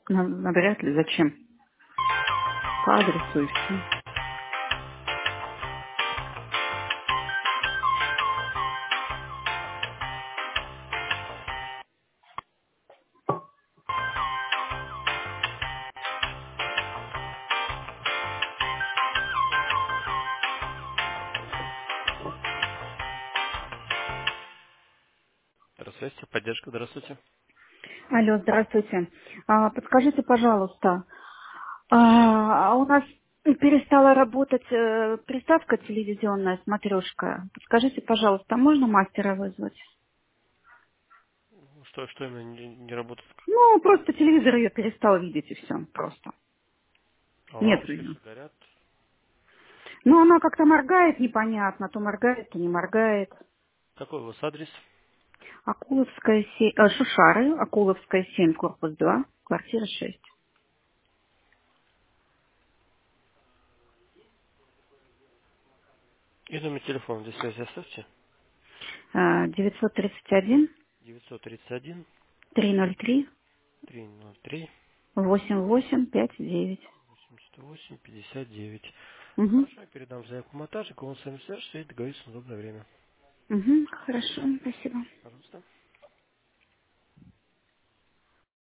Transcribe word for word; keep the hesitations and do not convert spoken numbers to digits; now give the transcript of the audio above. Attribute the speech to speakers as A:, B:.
A: На- Навряд ли. Зачем? По адресу и все.
B: Здравствуйте, поддержка, здравствуйте.
A: Алло, здравствуйте. А, подскажите, пожалуйста, а, а у нас перестала работать э, приставка телевизионная, смотрешка. Подскажите, пожалуйста, а можно мастера вызвать?
B: Ну, Что, что именно не, не работает?
A: Ну, просто телевизор ее перестал видеть и все, просто.
B: А
A: Нет
B: лампочки
A: ее.
B: все горят.
A: Ну, она как-то моргает непонятно, то моргает, то не моргает.
B: Какой у вас адрес?
A: Акуловская семь, э, Шушары, Акуловская семь, корпус два, квартира шесть.
B: И номер телефона для связи оставьте.
A: Э, девятьсот тридцать один
B: девятьсот тридцать один
A: триста ноль три
B: триста ноль три
A: восемь восемь пять девять.
B: восемьдесят восемь пятьдесят девять.
A: Угу.
B: Хорошо, я передам заявку монтажнику, он с вами свяжется и договорится на удобное время.
A: Угу. Хорошо, спасибо.
B: Пожалуйста.